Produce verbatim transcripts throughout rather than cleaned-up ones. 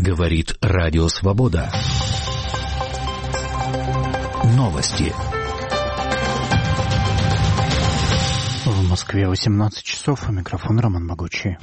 Говорит Радио Свобода. Новости. В Москве восемнадцать часов, а микрофон Роман Могучий.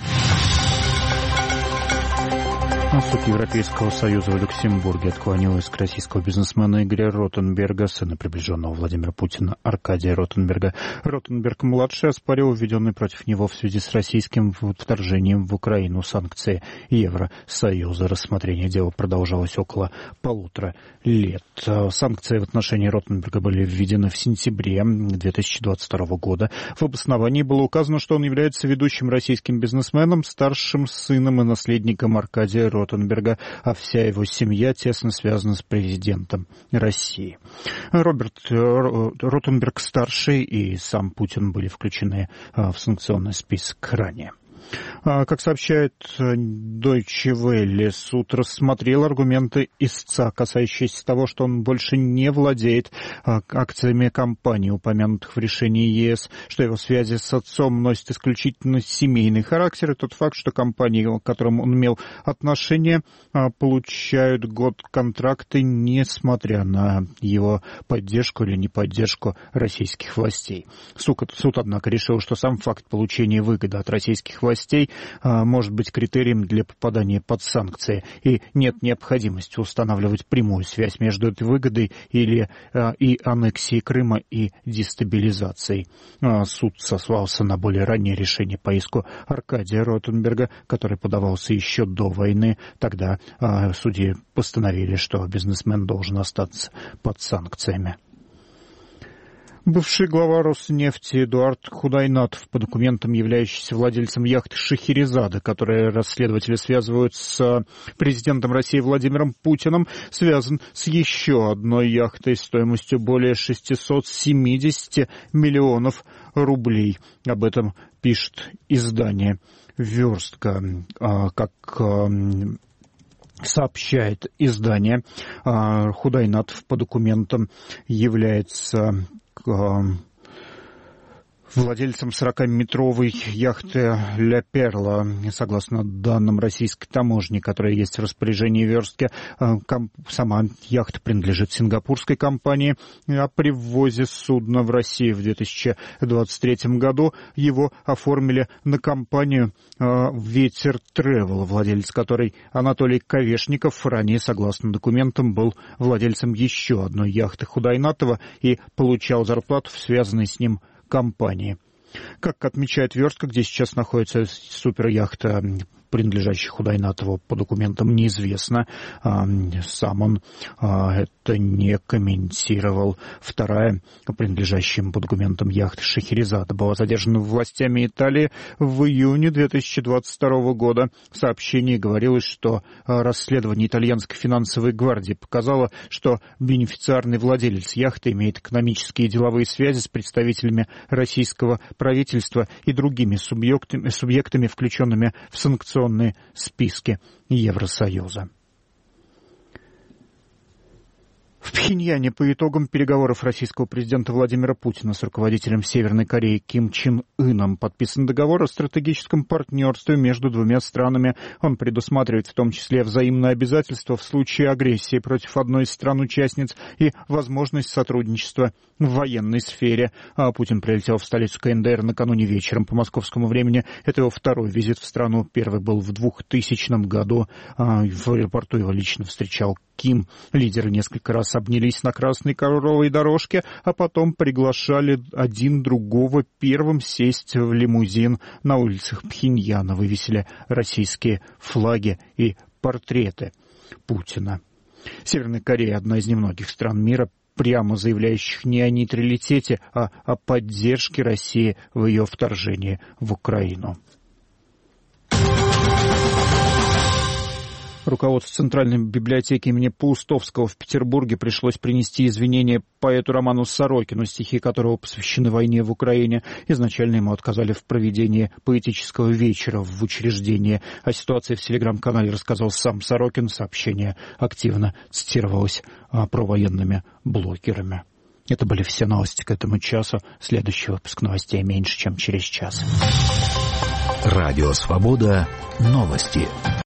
Суд Европейского Союза в Люксембурге отклонил иск российского бизнесмена Игоря Ротенберга, сына приближенного Владимира Путина Аркадия Ротенберга. Ротенберг-младший оспорил введенные против него в связи с российским вторжением в Украину санкции Евросоюза. Рассмотрение дела продолжалось около полутора лет. Санкции в отношении Ротенберга были введены в сентябре две тысячи двадцать второго года. В обосновании было указано, что он является ведущим российским бизнесменом, старшим сыном и наследником Аркадия Ротенберга. Ротенберга, а вся его семья тесно связана с президентом России. Роберт Ротенберг-старший и сам Путин были включены в санкционный список ранее. Как сообщает Deutsche Welle, суд рассмотрел аргументы истца, касающиеся того, что он больше не владеет акциями компаний, упомянутых в решении ЕС, что его связи с отцом носят исключительно семейный характер, и тот факт, что компании, к которым он имел отношение, получают год-контракты, несмотря на его поддержку или неподдержку российских властей. Суд, суд, однако, решил, что сам факт получения выгоды от российских властей может быть критерием для попадания под санкции, и нет необходимости устанавливать прямую связь между этой выгодой или, и аннексией Крыма и дестабилизацией. Суд сослался на более раннее решение по иску Аркадия Ротенберга, который подавался еще до войны. Тогда судьи постановили, что бизнесмен должен остаться под санкциями. Бывший глава Роснефти Эдуард Худайнатов, по документам являющийся владельцем яхты «Шахерезада», которую расследователи связывают с президентом России Владимиром Путиным, связан с еще одной яхтой стоимостью более шестьсот семьдесят миллионов рублей. Об этом пишет издание «Верстка». Как сообщает издание, Худайнатов по документам является владельцем сорокаметровой яхты «Ля Перла». Согласно данным российской таможни, которая есть в распоряжении Верстки, сама яхта принадлежит сингапурской компании. О привозе судна в Россию в две тысячи двадцать третьем году его оформили на компанию «Ветер Тревел», владелец которой Анатолий Ковешников ранее, согласно документам, был владельцем еще одной яхты Худайнатова и получал зарплату в связанной с ним компании. Как отмечает Верстка, где сейчас находится суперяхта, принадлежащая Худайнатову, по документам неизвестно. Сам он это не комментировал. Вторая, принадлежащая по документам яхта «Шахерезада», была задержана властями Италии в июне две тысячи двадцать второго года. В сообщении говорилось, что расследование итальянской финансовой гвардии показало, что бенефициарный владелец яхты имеет экономические и деловые связи с представителями российского правительства и другими субъектами, субъектами включенными в санкционные списки Евросоюза. В Пхеньяне по итогам переговоров российского президента Владимира Путина с руководителем Северной Кореи Ким Чен Ыном подписан договор о стратегическом партнерстве между двумя странами. Он предусматривает в том числе взаимные обязательства в случае агрессии против одной из стран-участниц и возможность сотрудничества в военной сфере. А Путин прилетел в столицу КНДР накануне вечером по московскому времени. Это его второй визит в страну. Первый был в двухтысячном году. В аэропорту его лично встречал Ким. Лидеры несколько раз обнялись на красной ковровой дорожке, а потом приглашали один другого первым сесть в лимузин. На улицах Пхеньяна вывесили российские флаги и портреты Путина. Северная Корея — одна из немногих стран мира, прямо заявляющих не о нейтралитете, а о поддержке России в ее вторжении в Украину. Руководству Центральной библиотеки имени Паустовского в Петербурге пришлось принести извинения поэту Роману Сорокину, стихи которого посвящены войне в Украине. Изначально ему отказали в проведении поэтического вечера в учреждении. О ситуации в телеграм-канале рассказал сам Сорокин. Сообщение активно цитировалось провоенными блогерами. Это были все новости к этому часу. Следующий выпуск новостей меньше, чем через час. Радио Свобода. Новости.